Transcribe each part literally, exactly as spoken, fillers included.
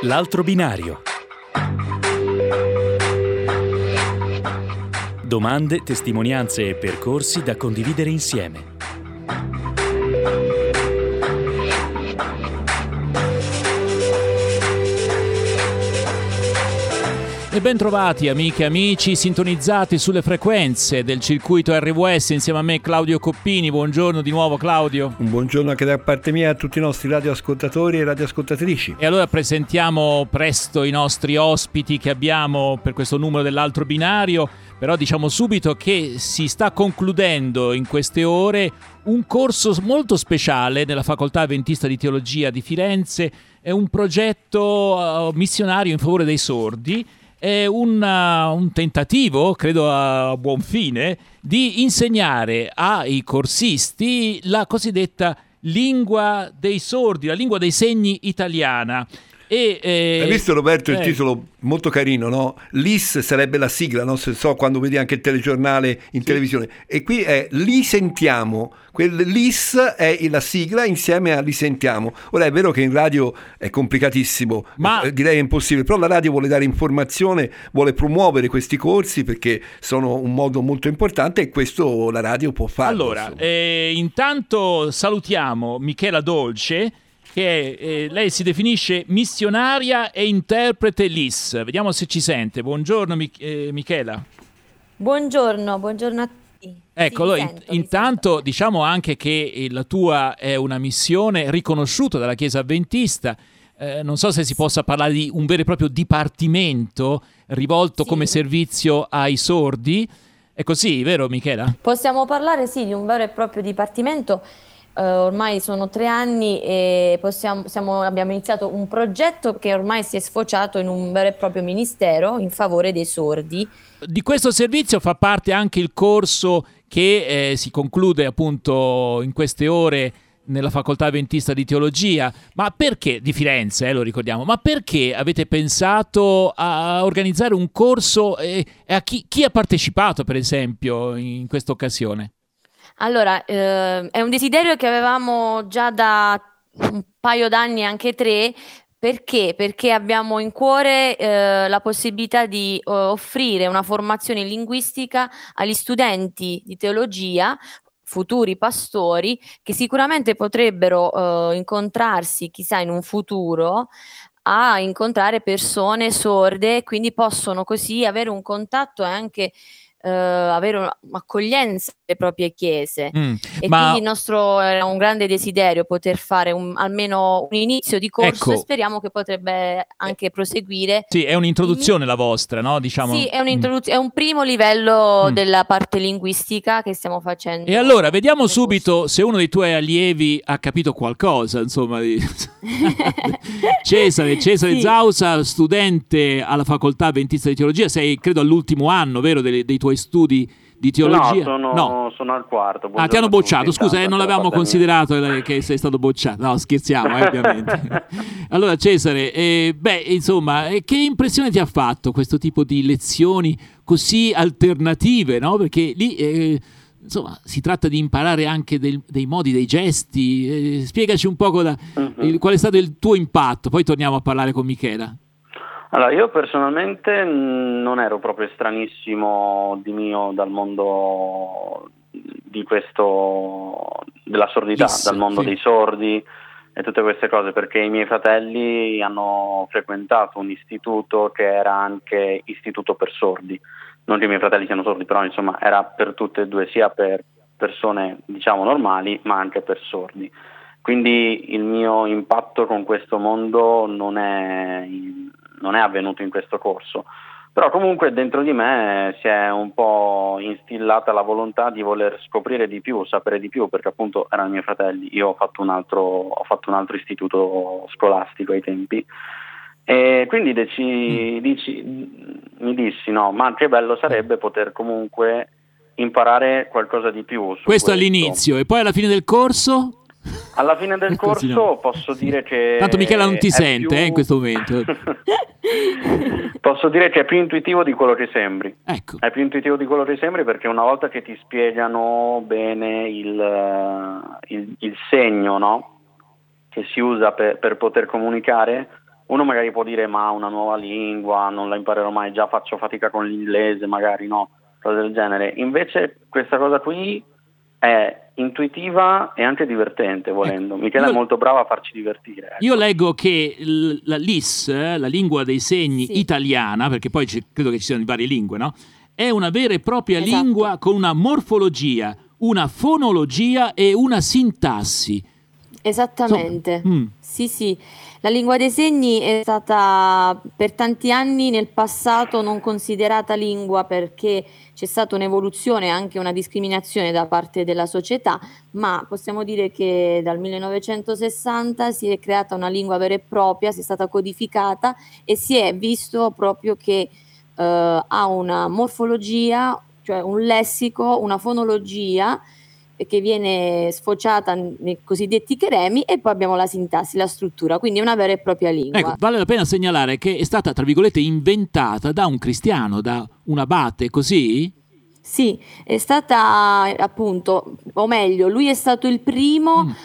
L'altro binario. Domande, testimonianze e percorsi da condividere insieme. E ben trovati amiche e amici, sintonizzati sulle frequenze del circuito R W S insieme a me Claudio Coppini. Buongiorno di nuovo Claudio. Un buongiorno anche da parte mia a tutti i nostri radioascoltatori e radioascoltatrici. E allora presentiamo presto i nostri ospiti che abbiamo per questo numero dell'altro binario, però diciamo subito che si sta concludendo in queste ore un corso molto speciale nella Facoltà Adventista di Teologia di Firenze. È un progetto missionario in favore dei sordi. È un, uh, un tentativo, credo a buon fine, di insegnare ai corsisti la cosiddetta lingua dei sordi, la lingua dei segni italiana. E, eh, Hai visto Roberto il eh, titolo molto carino, no? L'I S sarebbe la sigla, no? Se so, quando vedi anche il telegiornale in sì. televisione, e qui è Li Sentiamo. L'I S è la sigla insieme a Li Sentiamo. Ora è vero che in radio è complicatissimo, ma eh, direi impossibile, però la radio vuole dare informazione, vuole promuovere questi corsi perché sono un modo molto importante e questo la radio può fare. Allora, eh, intanto salutiamo Michela Dolce, che eh, lei si definisce missionaria e interprete L I S. Vediamo se ci sente. Buongiorno Mich- eh, Michela. Buongiorno, buongiorno a tutti. Ecco, sì, allora, sento, in- intanto diciamo anche che eh, la tua è una missione riconosciuta dalla Chiesa Adventista. Eh, non so se si possa parlare di un vero e proprio dipartimento rivolto sì. come servizio ai sordi. È così, vero Michela? Possiamo parlare sì di un vero e proprio dipartimento. Uh, ormai sono tre anni e possiamo, siamo, abbiamo iniziato un progetto che ormai si è sfociato in un vero e proprio ministero in favore dei sordi. Di questo servizio fa parte anche il corso che eh, si conclude appunto in queste ore nella Facoltà Adventista di Teologia. Ma perché, di Firenze, eh, lo ricordiamo, ma perché avete pensato a organizzare un corso e, e a chi, chi ha partecipato per esempio in questa occasione? Allora, eh, è un desiderio che avevamo già da un paio d'anni, anche tre. Perché? Perché abbiamo in cuore eh, la possibilità di uh, offrire una formazione linguistica agli studenti di teologia, futuri pastori, che sicuramente potrebbero uh, incontrarsi, chissà, in un futuro, a incontrare persone sorde, quindi possono così avere un contatto e anche Uh, avere un'accoglienza alle proprie chiese. Mm, e ma... quindi il nostro era un grande desiderio poter fare un, almeno un inizio di corso, ecco. E speriamo che potrebbe anche proseguire. Sì, è un'introduzione la vostra, no? Diciamo. Sì, è, un'introduz- è un primo livello mm. della parte linguistica che stiamo facendo. E allora vediamo subito corso. Se uno dei tuoi allievi ha capito qualcosa, insomma. Di... Cesare, Cesare sì. Zausa, studente alla Facoltà Adventista di Teologia, sei credo all'ultimo anno, vero, dei, dei tuoi studi di teologia? No, sono, no. sono al quarto. Ah, ti hanno bocciato, scusa, eh, non l'avevamo considerato mia. Che sei stato bocciato. No, scherziamo, eh, ovviamente. Allora Cesare, eh, beh, insomma, eh, che impressione ti ha fatto questo tipo di lezioni così alternative, no? Perché lì... Eh, insomma, si tratta di imparare anche del, dei modi, dei gesti. Eh, spiegaci un poco da, uh-huh. il, qual è stato il tuo impatto, poi torniamo a parlare con Michela. Allora, io personalmente non ero proprio estranissimo di mio dal mondo di questo della sordità, yes, dal mondo sì. dei sordi e tutte queste cose, perché i miei fratelli hanno frequentato un istituto che era anche istituto per sordi. Non che i miei fratelli siano sordi, però insomma era per tutte e due, sia per persone diciamo normali ma anche per sordi. Quindi il mio impatto con questo mondo non è, non è avvenuto in questo corso, però comunque dentro di me si è un po' instillata la volontà di voler scoprire di più, sapere di più, perché appunto erano i miei fratelli. Io ho fatto un altro, ho fatto un altro istituto scolastico ai tempi. E quindi deci, dici, mi dissi no, ma che bello sarebbe poter comunque imparare qualcosa di più su questo, questo all'inizio, e poi alla fine del corso? Alla fine del corso no. Posso dire che tanto Michela non ti sente più... eh, in questo momento. Posso dire che è più intuitivo di quello che sembri. Ecco. È più intuitivo di quello che sembri, perché una volta che ti spiegano bene il, il, il segno, no? Che si usa per, per poter comunicare, uno magari può dire ma una nuova lingua, non la imparerò mai, già faccio fatica con l'inglese, magari no, cose del genere. Invece questa cosa qui è intuitiva e anche divertente, volendo. Ecco, Michela io, è molto brava a farci divertire. Ecco. Io leggo che l- la L I S, eh, la lingua dei segni sì. italiana, perché poi c- credo che ci siano varie lingue, no? È una vera e propria Esatto. lingua con una morfologia, una fonologia e una sintassi. Esattamente, So, mm. sì sì, la lingua dei segni è stata per tanti anni nel passato non considerata lingua perché c'è stata un'evoluzione, anche una discriminazione da parte della società, ma possiamo dire che dal millenovecentosessanta si è creata una lingua vera e propria, si è stata codificata e si è visto proprio che eh, ha una morfologia, cioè un lessico, una fonologia che viene sfociata nei cosiddetti cheremi e poi abbiamo la sintassi, la struttura, quindi è una vera e propria lingua. Ecco, vale la pena segnalare che è stata, tra virgolette, inventata da un cristiano, da un abate, così? Sì, è stata appunto, o meglio, lui è stato il primo mm.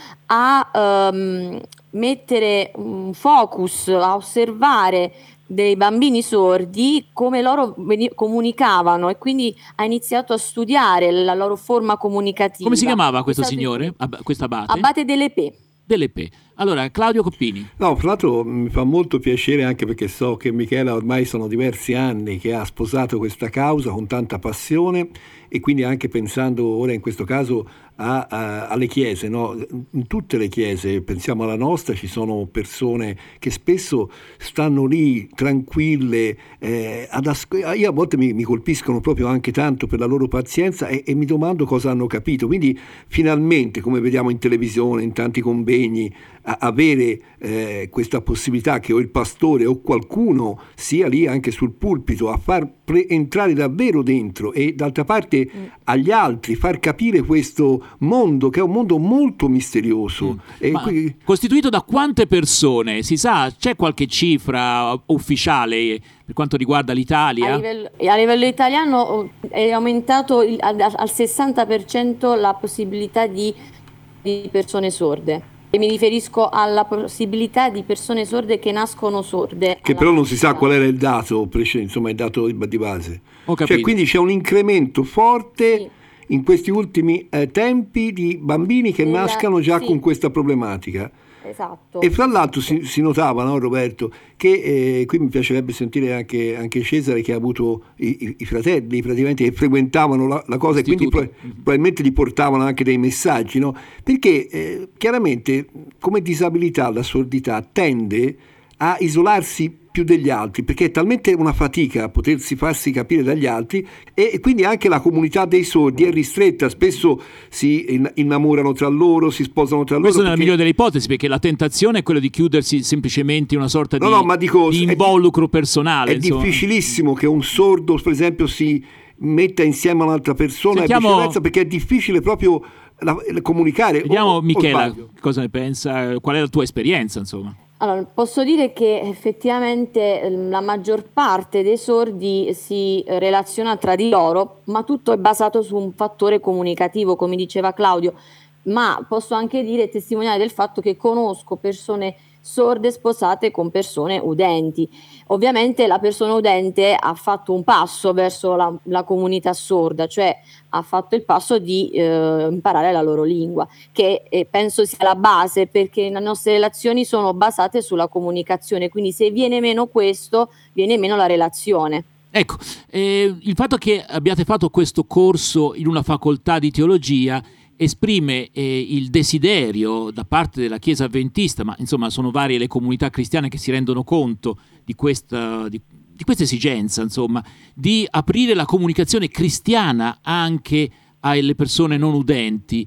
a um, mettere un focus, a osservare dei bambini sordi come loro veni- comunicavano e quindi ha iniziato a studiare la loro forma comunicativa. Come si chiamava questo stato signore, Ab- questo abate? Abate Delepé. Delepé. Allora, Claudio Coppini. No, fra l'altro mi fa molto piacere anche perché so che Michela ormai sono diversi anni che ha sposato questa causa con tanta passione e quindi anche pensando ora in questo caso a, a, alle chiese, no? In tutte le chiese, pensiamo alla nostra, ci sono persone che spesso stanno lì tranquille, eh, ad asco- io a volte mi, mi colpiscono proprio anche tanto per la loro pazienza e, e mi domando cosa hanno capito, quindi finalmente, come vediamo in televisione, in tanti convegni, a avere eh, questa possibilità che o il pastore o qualcuno sia lì anche sul pulpito a far pre- entrare davvero dentro e d'altra parte mm. agli altri far capire questo mondo che è un mondo molto misterioso. Mm. E Ma qui... costituito da quante persone? Si sa, c'è qualche cifra ufficiale per quanto riguarda l'Italia? A livello, a livello italiano è aumentato il, al, al sessanta per cento la possibilità di, di persone sorde. E mi riferisco alla possibilità di persone sorde che nascono sorde. Che però non si sa qual era il dato, insomma il dato di base. Cioè, quindi c'è un incremento forte sì. in questi ultimi eh, tempi di bambini che Nella, nascano già sì. con questa problematica. Esatto. E fra l'altro si, si notava, no, Roberto, che eh, qui mi piacerebbe sentire anche, anche Cesare che ha avuto i, i, i fratelli praticamente che frequentavano la, la cosa Istituto. E quindi pro, probabilmente gli portavano anche dei messaggi, no? Perché eh, chiaramente come disabilità la sordità tende a isolarsi più degli altri, perché è talmente una fatica potersi farsi capire dagli altri e quindi anche la comunità dei sordi è ristretta, spesso si innamorano tra loro, si sposano tra loro. Questo è perché... nella migliore delle ipotesi, perché la tentazione è quella di chiudersi semplicemente in una sorta no, di, no, ma dico, di involucro è, personale. È insomma. difficilissimo che un sordo, per esempio, si metta insieme a un'altra persona Sentiamo... e viceversa, perché è difficile proprio la, la comunicare. Vediamo o, Michela, o cosa ne pensa, qual è la tua esperienza, insomma. Allora, posso dire che effettivamente la maggior parte dei sordi si relaziona tra di loro, ma tutto è basato su un fattore comunicativo, come diceva Claudio, ma posso anche dire e testimoniare del fatto che conosco persone sorde sposate con persone udenti. Ovviamente la persona udente ha fatto un passo verso la, la comunità sorda, cioè ha fatto il passo di eh, imparare la loro lingua, che eh, penso sia la base, perché le nostre relazioni sono basate sulla comunicazione, quindi se viene meno questo, viene meno la relazione. Ecco, eh, il fatto che abbiate fatto questo corso in una facoltà di teologia esprime eh, il desiderio da parte della Chiesa Adventista, ma insomma sono varie le comunità cristiane che si rendono conto di questa, di, di questa esigenza, insomma, di aprire la comunicazione cristiana anche alle persone non udenti,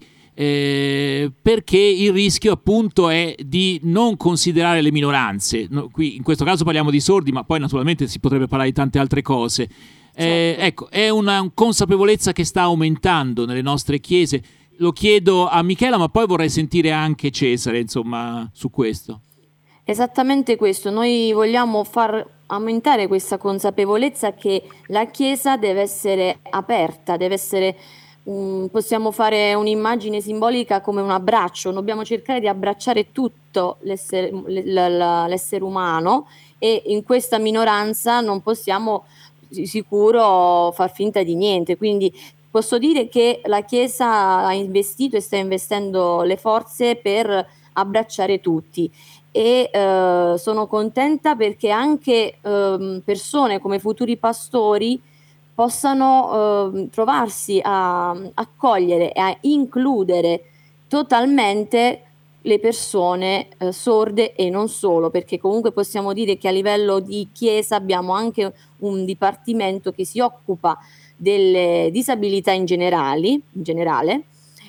eh, perché il rischio appunto è di non considerare le minoranze. No, qui in questo caso parliamo di sordi, ma poi naturalmente si potrebbe parlare di tante altre cose. Eh, certo. Ecco, è una consapevolezza che sta aumentando nelle nostre chiese. Lo chiedo a Michela, ma poi vorrei sentire anche Cesare, insomma, su questo. Esattamente questo, noi vogliamo far aumentare questa consapevolezza che la Chiesa deve essere aperta, deve essere um, possiamo fare un'immagine simbolica come un abbraccio, dobbiamo cercare di abbracciare tutto l'essere, l'essere umano, e in questa minoranza non possiamo sicuro far finta di niente, quindi posso dire che la Chiesa ha investito e sta investendo le forze per abbracciare tutti, e eh, sono contenta perché anche eh, persone come futuri pastori possano eh, trovarsi a accogliere e a includere totalmente le persone eh, sorde e non solo, perché comunque possiamo dire che a livello di Chiesa abbiamo anche un dipartimento che si occupa delle disabilità in, generali, in generale,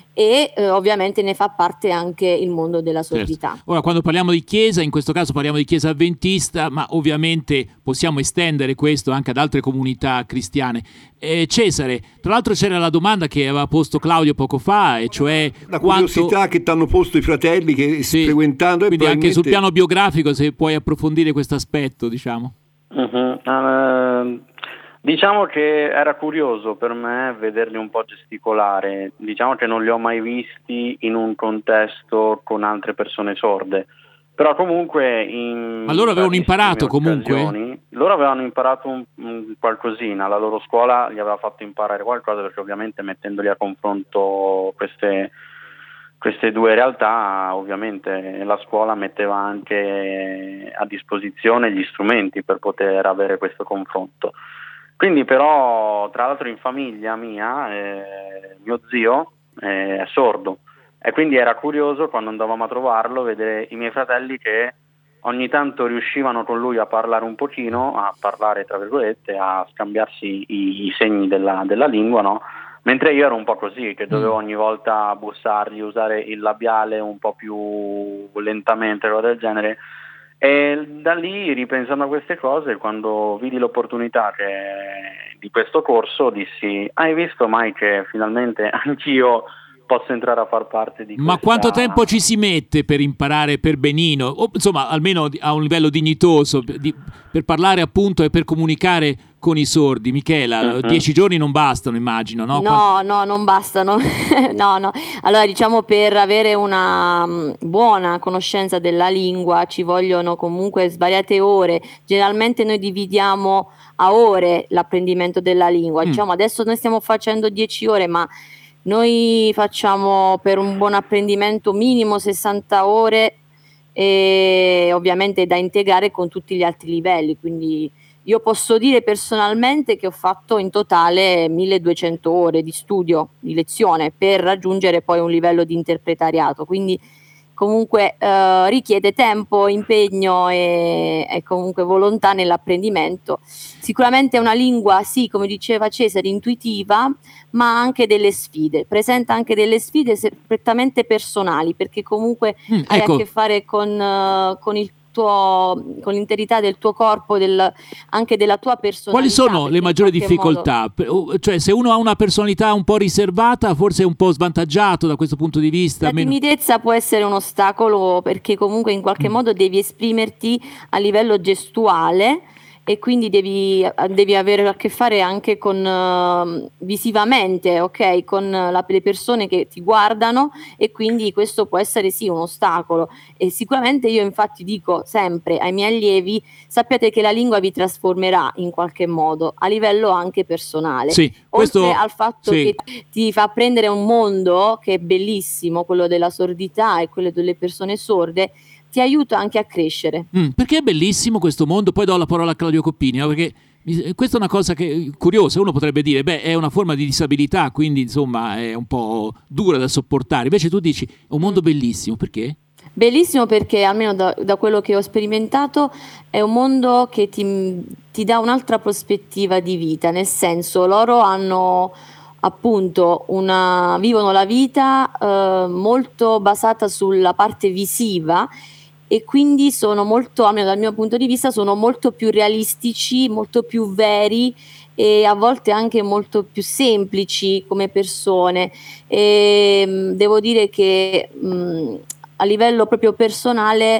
e eh, ovviamente ne fa parte anche il mondo della sordità. Certo. Ora, quando parliamo di Chiesa, in questo caso parliamo di Chiesa avventista, ma ovviamente possiamo estendere questo anche ad altre comunità cristiane. Eh, Cesare, tra l'altro c'era la domanda che aveva posto Claudio poco fa, e cioè la quanto... curiosità che ti hanno posto i fratelli che sì, frequentando, e quindi probabilmente... anche sul piano biografico, se puoi approfondire questo aspetto, diciamo. Uh-huh. Uh, diciamo che era curioso per me vederli un po' gesticolare, diciamo che non li ho mai visti in un contesto con altre persone sorde, però comunque in ma loro avevano imparato comunque? Loro avevano imparato un, un qualcosina, la loro scuola gli aveva fatto imparare qualcosa, perché ovviamente mettendoli a confronto queste queste due realtà, ovviamente la scuola metteva anche a disposizione gli strumenti per poter avere questo confronto. Quindi però, tra l'altro, in famiglia mia eh, mio zio eh, è sordo, e quindi era curioso quando andavamo a trovarlo vedere i miei fratelli che ogni tanto riuscivano con lui a parlare un pochino, a parlare tra virgolette, a scambiarsi i, i segni della, della lingua, no? Mentre io ero un po' così, che dovevo ogni volta bussargli, usare il labiale un po' più lentamente, cose del genere. E da lì, ripensando a queste cose, quando vidi l'opportunità che, di questo corso, dissi: hai visto mai che finalmente anch'io posso entrare a far parte di questa... Ma quanto tempo ci si mette per imparare per benino, o insomma almeno a un livello dignitoso, di, per parlare appunto e per comunicare con i sordi? Michela, uh-huh. dieci giorni non bastano, immagino, no? No, Quando... no, non bastano. no, no. Allora, diciamo, per avere una um, buona conoscenza della lingua ci vogliono comunque svariate ore. Generalmente noi dividiamo a ore l'apprendimento della lingua. Mm. Diciamo, adesso noi stiamo facendo dieci ore, ma noi facciamo per un buon apprendimento minimo sessanta ore, e ovviamente da integrare con tutti gli altri livelli, quindi io posso dire personalmente che ho fatto in totale milleduecento ore di studio, di lezione, per raggiungere poi un livello di interpretariato, quindi comunque eh, richiede tempo, impegno e, e comunque volontà nell'apprendimento. Sicuramente è una lingua, sì, come diceva Cesare, intuitiva, ma anche delle sfide, presenta anche delle sfide prettamente personali, perché comunque mm, hai ecco. a che fare con, uh, con il tuo, con l'interità del tuo corpo, del, anche della tua personalità. Quali sono le maggiori difficoltà? Modo... Cioè, se uno ha una personalità un po' riservata, forse è un po' svantaggiato da questo punto di vista. La meno... timidezza può essere un ostacolo, perché comunque in qualche mm. modo devi esprimerti a livello gestuale, e quindi devi, devi avere a che fare anche con uh, visivamente, ok, con la, le persone che ti guardano, e quindi questo può essere sì un ostacolo. E sicuramente io infatti dico sempre ai miei allievi: sappiate che la lingua vi trasformerà in qualche modo a livello anche personale, sì, questo, oltre al fatto sì. che ti fa apprendere un mondo che è bellissimo, quello della sordità e quello delle persone sorde, ti aiuta anche a crescere. Mm, perché è bellissimo questo mondo. Poi do la parola a Claudio Coppini, no? Perché questa è una cosa che curiosa. Uno potrebbe dire, beh, è una forma di disabilità, quindi insomma è un po' dura da sopportare. Invece tu dici, è un mondo bellissimo. Perché? Bellissimo perché, almeno da, da quello che ho sperimentato, è un mondo che ti, ti dà un'altra prospettiva di vita, nel senso, loro hanno appunto una, vivono la vita eh, molto basata sulla parte visiva, e quindi sono molto, almeno dal mio punto di vista, sono molto più realistici, molto più veri, e a volte anche molto più semplici come persone. E mh, devo dire che mh, a livello proprio personale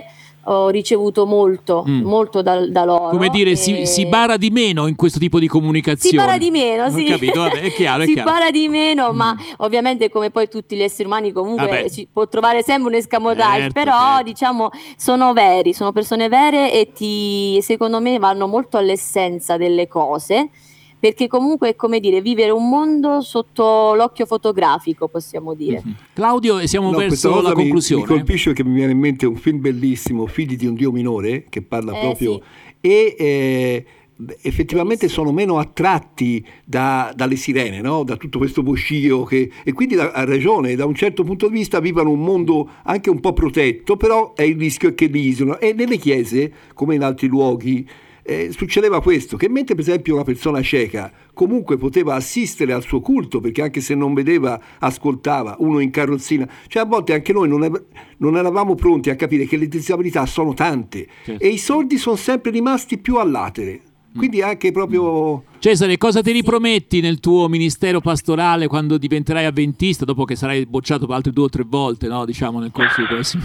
ho ricevuto molto, mm. molto da, da loro. Come dire, e... si, si bara di meno in questo tipo di comunicazione. Si bara di meno, sì. Ho capito, vabbè, è chiaro, è si chiaro. bara di meno, mm. ma ovviamente come poi tutti gli esseri umani comunque si può trovare sempre un escamotage, certo, però certo. diciamo sono veri, sono persone vere e ti, secondo me vanno molto all'essenza delle cose, perché comunque è come dire vivere un mondo sotto l'occhio fotografico, possiamo dire. Mm-hmm. Claudio, siamo no, verso la mi, conclusione. Mi colpisce che mi viene in mente un film bellissimo, Figli di un Dio minore, che parla eh, proprio sì. e eh, effettivamente sono meno attratti da, dalle sirene, no? Da tutto questo boscio che, e quindi da, ha ragione, da un certo punto di vista vivono un mondo anche un po' protetto, però è il rischio che li isolano, e nelle chiese come in altri luoghi Eh, succedeva questo, che mentre per esempio una persona cieca comunque poteva assistere al suo culto, perché anche se non vedeva ascoltava, uno in carrozzina, cioè a volte anche noi non, ev- non eravamo pronti a capire che le disabilità sono tante, certo. e i sordi sono sempre rimasti più all'atere, quindi anche proprio... Cesare, cosa ti riprometti nel tuo ministero pastorale quando diventerai avventista, dopo che sarai bocciato per altre due o tre volte, no? Diciamo nel corso di prossimi...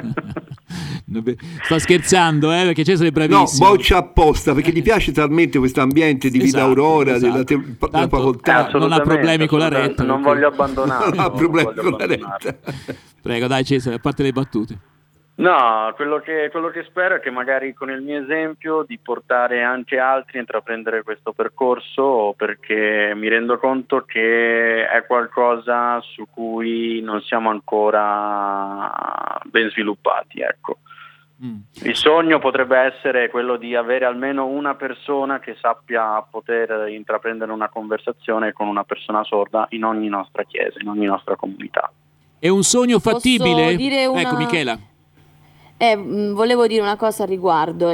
Sto scherzando, eh, perché Cesare è bravissimo. No, boccia apposta, perché gli piace talmente questo ambiente di vita esatto, aurora, esatto. della, te- della facoltà. Eh, non ha problemi con la retta. Non voglio abbandonare. Non ha problemi con la retta. Prego, dai Cesare, a parte le battute. No, quello che, quello che spero è che magari con il mio esempio di portare anche altri a intraprendere questo percorso, perché mi rendo conto che è qualcosa su cui non siamo ancora ben sviluppati, ecco. Mm. Il sogno potrebbe essere quello di avere almeno una persona che sappia poter intraprendere una conversazione con una persona sorda in ogni nostra chiesa, in ogni nostra comunità. È un sogno fattibile? Posso dire una... Ecco, Michela. Eh, mh, volevo dire una cosa al riguardo.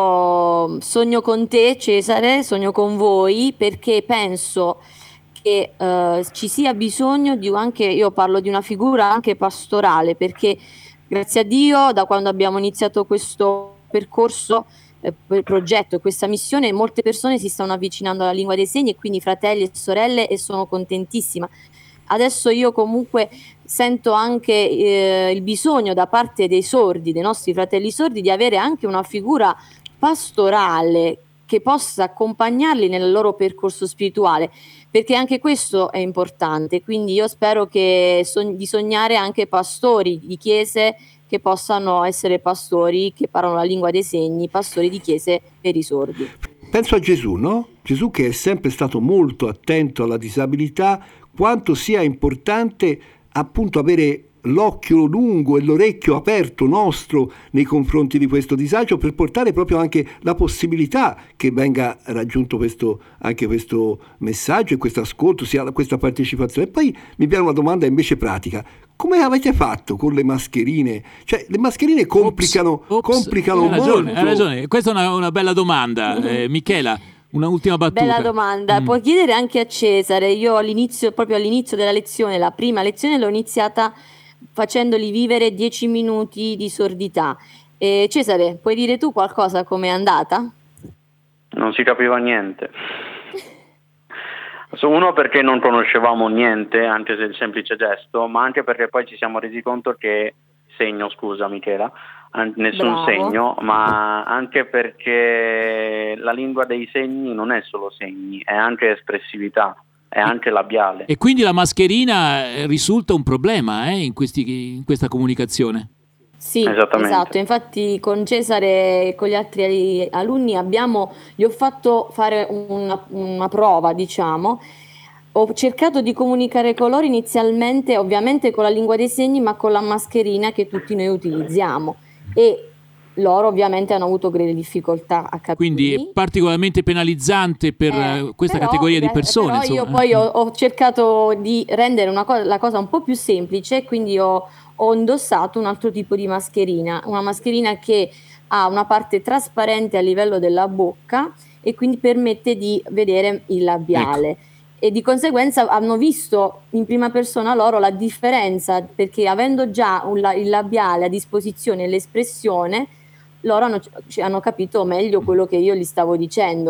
Io sogno con te, Cesare, sogno con voi, perché penso che eh, ci sia bisogno di anche, io parlo di una figura anche pastorale, perché grazie a Dio da quando abbiamo iniziato questo percorso, eh, progetto, questa missione, molte persone si stanno avvicinando alla lingua dei segni, e quindi fratelli e sorelle, e sono contentissima. Adesso io comunque sento anche eh, il bisogno da parte dei sordi, dei nostri fratelli sordi, di avere anche una figura pastorale che possa accompagnarli nel loro percorso spirituale, perché anche questo è importante. Quindi io spero che sog- di sognare anche pastori di chiese che possano essere pastori che parlano la lingua dei segni, pastori di chiese per i sordi. Penso a Gesù, no? Gesù che è sempre stato molto attento alla disabilità, quanto sia importante appunto avere l'occhio lungo e l'orecchio aperto nostro nei confronti di questo disagio, per portare proprio anche la possibilità che venga raggiunto questo, anche questo messaggio e questo ascolto, sia questa partecipazione. E poi mi viene una domanda invece pratica: come avete fatto con le mascherine? Cioè le mascherine complicano, ops, ops, complicano hai ragione, molto. Hai ragione, questa è una, una bella domanda. eh, Michela, una ultima battuta. Bella domanda, mm. Puoi chiedere anche a Cesare. Io all'inizio, proprio all'inizio della lezione, la prima lezione l'ho iniziata facendoli vivere dieci minuti di sordità. E Cesare, puoi dire tu qualcosa, com'è andata? Non si capiva niente. Uno, perché non conoscevamo niente, anche se il semplice gesto, ma anche perché poi ci siamo resi conto che segno, scusa Michela, nessun Bravo. segno, ma anche perché la lingua dei segni non è solo segni, è anche espressività, è anche labiale. E quindi la mascherina risulta un problema eh, in, questi, in questa comunicazione? Sì, esatto. Infatti con Cesare e con gli altri alunni abbiamo, gli ho fatto fare una, una prova, diciamo. Ho cercato di comunicare con loro inizialmente, ovviamente con la lingua dei segni, ma con la mascherina che tutti noi utilizziamo, e loro ovviamente hanno avuto grandi difficoltà a capire. Quindi è particolarmente penalizzante per eh, questa però, categoria di persone. Però io insomma. poi ho, ho cercato di rendere una cosa, la cosa un po' più semplice, quindi ho, ho indossato un altro tipo di mascherina, una mascherina che ha una parte trasparente a livello della bocca e quindi permette di vedere il labiale. Ecco. E di conseguenza hanno visto in prima persona loro la differenza, perché avendo già un, il labiale a disposizione, l'espressione, loro hanno, hanno capito meglio quello che io gli stavo dicendo.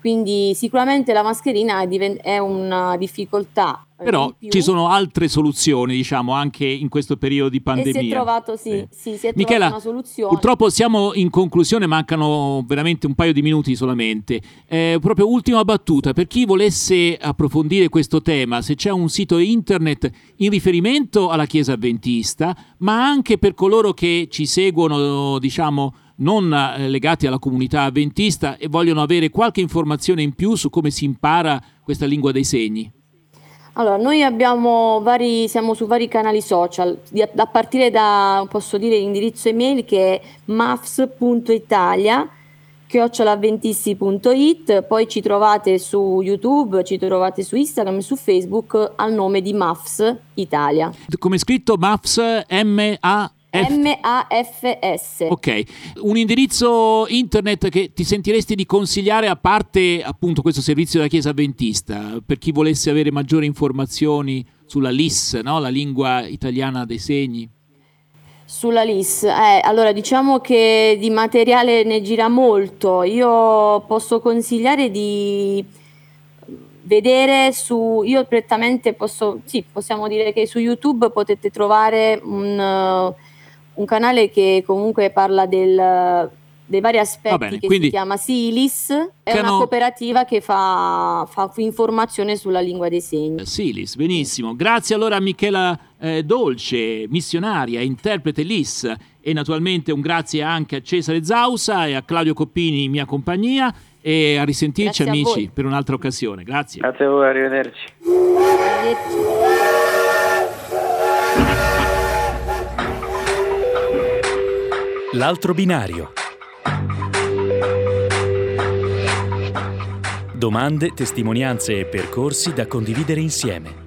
quindi sicuramente la mascherina è, diven- è una difficoltà. Però ci sono altre soluzioni, diciamo, anche in questo periodo di pandemia. E si è trovato, sì, eh. sì, si è Michela, trovata una soluzione. Purtroppo siamo in conclusione, mancano veramente un paio di minuti solamente. Eh, proprio ultima battuta, per chi volesse approfondire questo tema, se c'è un sito internet in riferimento alla Chiesa Adventista, ma anche per coloro che ci seguono, diciamo, non eh, legati alla comunità avventista e vogliono avere qualche informazione in più su come si impara questa lingua dei segni. Allora, noi abbiamo vari, siamo su vari canali social, di- a partire da, posso dire, l'indirizzo email che è mafs punto italia chiocciola avventisti punto it, poi ci trovate su YouTube, ci trovate su Instagram e su Facebook al nome di M A F S Italia. Come è scritto M A F S? M A F M A F S. Ok, un indirizzo internet che ti sentiresti di consigliare a parte appunto questo servizio della Chiesa Adventista, per chi volesse avere maggiori informazioni sulla L I S, no? La lingua italiana dei segni? Sulla L I S, eh, allora diciamo che di materiale ne gira molto. Io posso consigliare di vedere su, io prettamente posso, sì, possiamo dire che su YouTube potete trovare un, un canale che comunque parla del, dei vari aspetti, bene, che quindi si chiama Silis, è cano- una cooperativa che fa, fa informazione sulla lingua dei segni. Silis, benissimo. Grazie allora a Michela eh, Dolce, missionaria, interprete L I S, e naturalmente un grazie anche a Cesare Zausa e a Claudio Coppini, mia compagnia, e a risentirci, Grazie a amici, voi. per un'altra occasione. Grazie. Grazie a voi, arrivederci. Arrivederci. L'altro binario. Domande, testimonianze e percorsi da condividere insieme.